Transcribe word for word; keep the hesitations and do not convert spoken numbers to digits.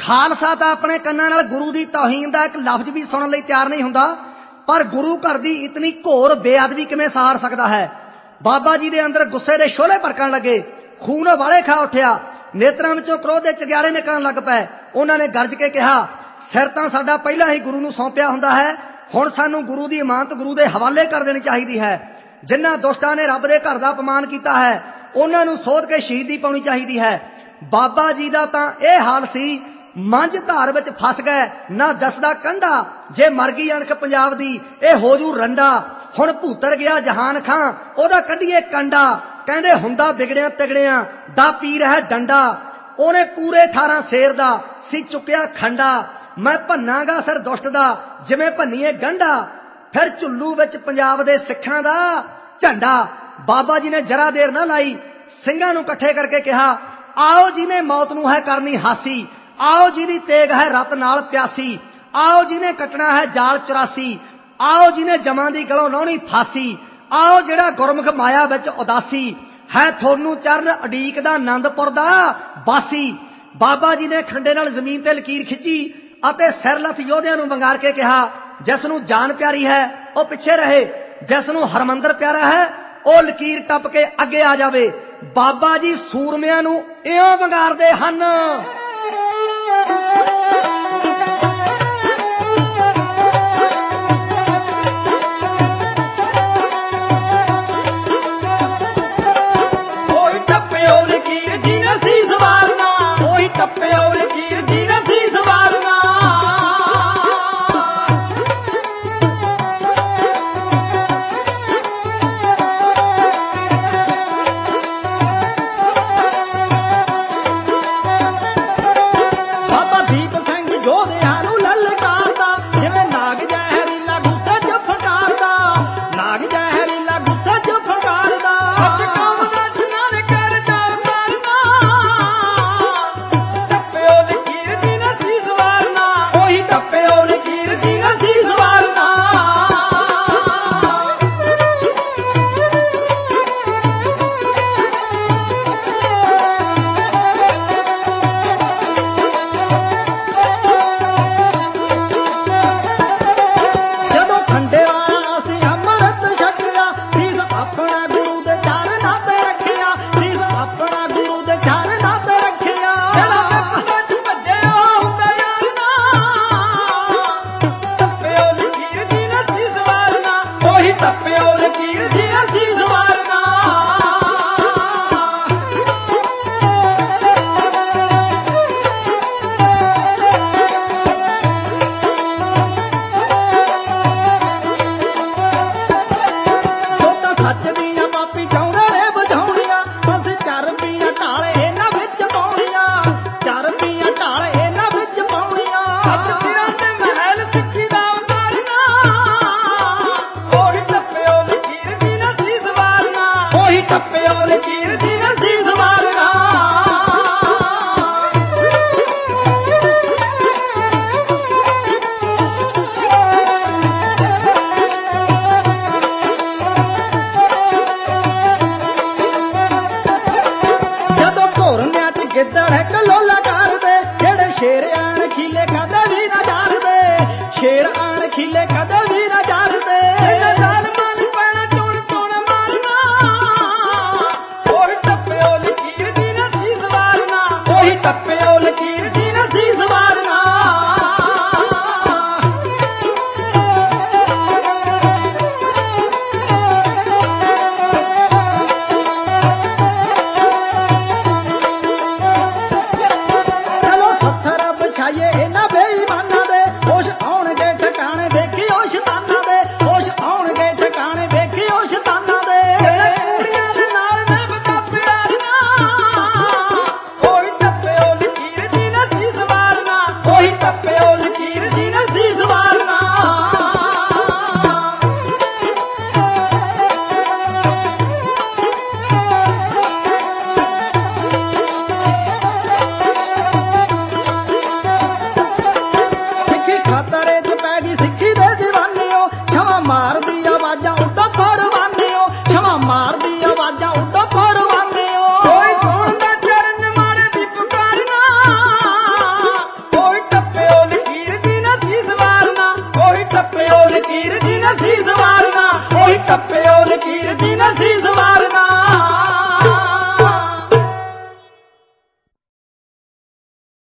खालसा तो अपने कन्नां नाल गुरु की तौहीन का एक लफ्ज भी सुनने लई तैयार नहीं हुंदा, पर गुरु घर की इतनी घोर बेअदबी किवें सहार सकता है। बाबा जी के अंदर गुस्से के शोले भड़कण लगे, खून वाले खा उठिया, नेत्रां विचों क्रोध के चगियाड़े निकलण लग पए। उन्होंने गरज के कहा, सिर तां साडा पहला ही गुरु नूं सौंपिया हुंदा है, हुण सानूं गुरु की इमानत गुरु के हवाले कर देनी चाहिए है। जिन्हां दुष्टां ने रब दे घर दा अपमान कीता है, उन्हां नूं सोध के शहीदी पाउणी चाहिए है। बाबा जी दा तां इह हाल सी, मंझ धार विच फस गए, ना दसदा कंडा, जे मर गई अणख पंजाब दी ए हो जू रंडा। हुण भूतर गया जहान खां, ओदा कढीए कंडा, कहंदे हुंदा बिगड़िया तिगड़िया दा पीर है डंडा। ओने पूरे अठारह शेर दा सी चुकिया खंडा, मैं भन्नांगा सिर दुष्ट दा जिवें भन्नीए गंढा। फिर झुल्लू विच पंजाब दे सिखां दा झंडा। बाबा जी ने जरा देर ना लाई, ਸਿੰਘਾਂ ਨੂੰ इकट्ठे करके कहा, आओ जी ने मौत नूं है करनी हासी, आओ जी दी तेग है रत नाल प्यासी, आओ जी ने कटना है जाल चौरासी, आओ जी ने जमां दी गलों लाउणी फासी, आओ जिहड़ा गुरमुख माया विच उदासी है थोनू चरण अडीक दा आनंदपुर दा बासी। बाबा जी ने खंडे नाल जमीन ते लकीर खिंची अते सिर लथ योधियां नूं वंगार के कहा, जिस नूं जान प्यारी है वह पिछे रहे, जिस नूं हरमंदर प्यारा है वह लकीर टप के अगे आ जावे। बाबा जी सूरमियां नूं इउं वंगारदे हन।